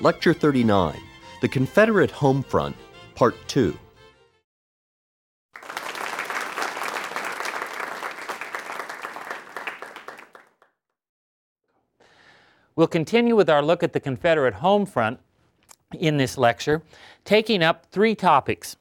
Lecture 39, The Confederate Home Front, Part 2. We'll continue with our look at the Confederate home front in this lecture, taking up three topics.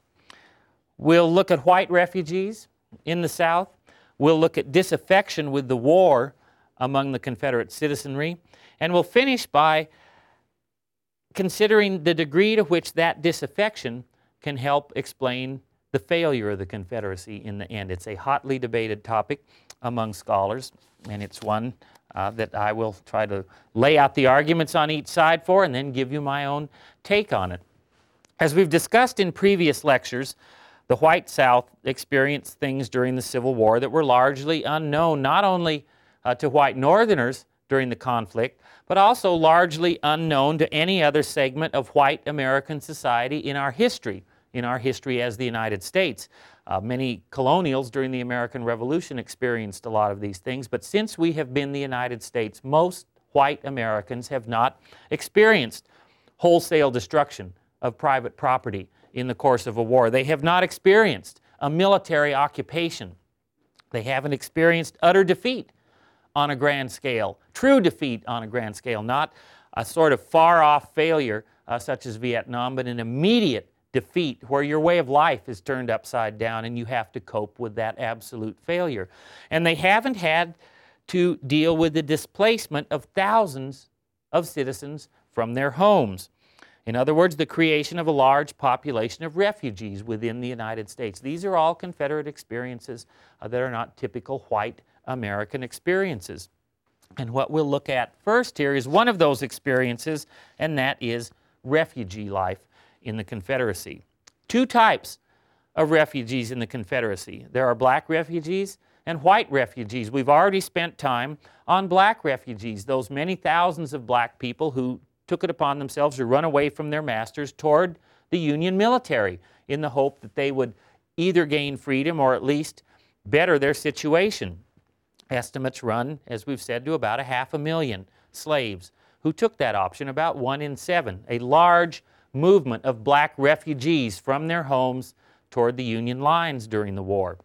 We'll look at white refugees in the South. We'll look at disaffection with the war among the Confederate citizenry. And we'll finish by considering the degree to which that disaffection can help explain the failure of the Confederacy in the end. It's a hotly debated topic among scholars, and it's one that I will try to lay out the arguments on each side for and then give you my own take on it. As we've discussed in previous lectures, the white South experienced things during the Civil War that were largely unknown, not only to white Northerners during the conflict, but also largely unknown to any other segment of white American society in our history as the United States. Many colonials during the American Revolution experienced a lot of these things, but since we have been the United States, most white Americans have not experienced wholesale destruction of private property in the course of a war. They have not experienced a military occupation. They haven't experienced utter defeat on a grand scale, true defeat on a grand scale, not a sort of far-off failure such as Vietnam, but an immediate defeat where your way of life is turned upside down and you have to cope with that absolute failure. And they haven't had to deal with the displacement of thousands of citizens from their homes. In other words, the creation of a large population of refugees within the United States. These are all Confederate experiences that are not typical white American experiences. And what we'll look at first here is one of those experiences, and that is refugee life in the Confederacy. Two types of refugees in the Confederacy. There are black refugees and white refugees. We've already spent time on black refugees, those many thousands of black people who took it upon themselves to run away from their masters toward the Union military in the hope that they would either gain freedom or at least better their situation. Estimates run, as we've said, to about 500,000 slaves who took that option, about 1 in 7, a large movement of black refugees from their homes toward the Union lines during the war.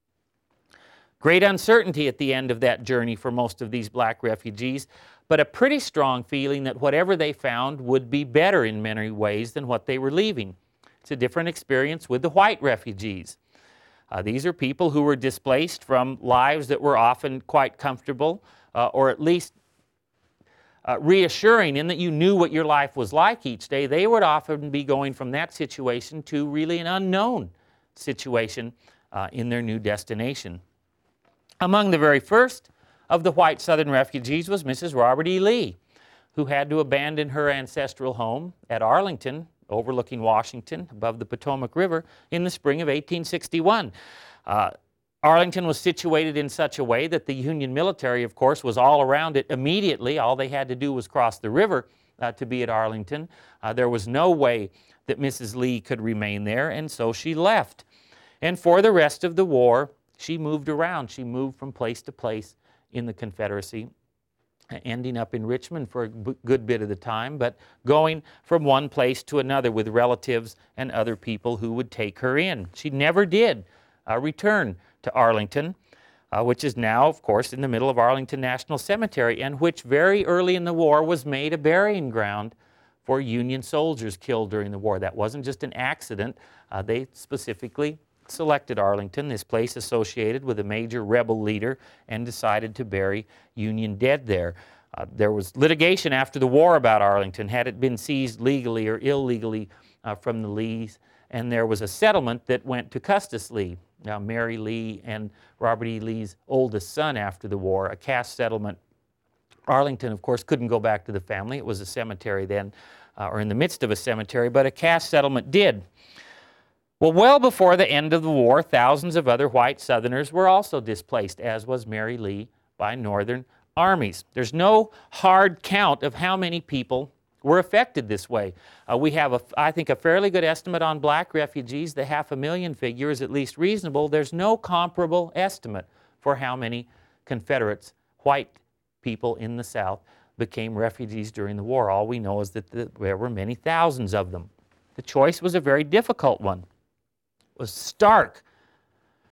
Great uncertainty at the end of that journey for most of these black refugees, but a pretty strong feeling that whatever they found would be better in many ways than what they were leaving. It's a different experience with the white refugees. These are people who were displaced from lives that were often quite comfortable, or at least reassuring in that you knew what your life was like each day. They would often be going from that situation to really an unknown situation in their new destination. Among the very first of the white Southern refugees was Mrs. Robert E. Lee, who had to abandon her ancestral home at Arlington, overlooking Washington, above the Potomac River, in the spring of 1861. Arlington was situated in such a way that the Union military, of course, was all around it immediately. All they had to do was cross the river to be at Arlington. There was no way that Mrs. Lee could remain there, and so she left. And for the rest of the war, she moved around. She moved from place to place in the Confederacy, ending up in Richmond for a good bit of the time, but going from one place to another with relatives and other people who would take her in. She never did return to Arlington, which is now, of course, in the middle of Arlington National Cemetery, and which very early in the war was made a burying ground for Union soldiers killed during the war. That wasn't just an accident. They specifically selected Arlington, this place associated with a major rebel leader, and decided to bury Union dead there. There was litigation after the war about Arlington. Had it been seized legally or illegally from the Lees? And there was a settlement that went to Custis Lee, Mary Lee and Robert E. Lee's oldest son after the war, a caste settlement. Arlington, of course, couldn't go back to the family. It was a cemetery then, or in the midst of a cemetery, but a caste settlement did. Well before the end of the war, thousands of other white Southerners were also displaced, as was Mary Lee, by Northern armies. There's no hard count of how many people were affected this way. We have, I think, a fairly good estimate on black refugees. The 500,000 figure is at least reasonable. There's no comparable estimate for how many Confederates, white people in the South, became refugees during the war. All we know is that there were many thousands of them. The choice was a very difficult one. It was stark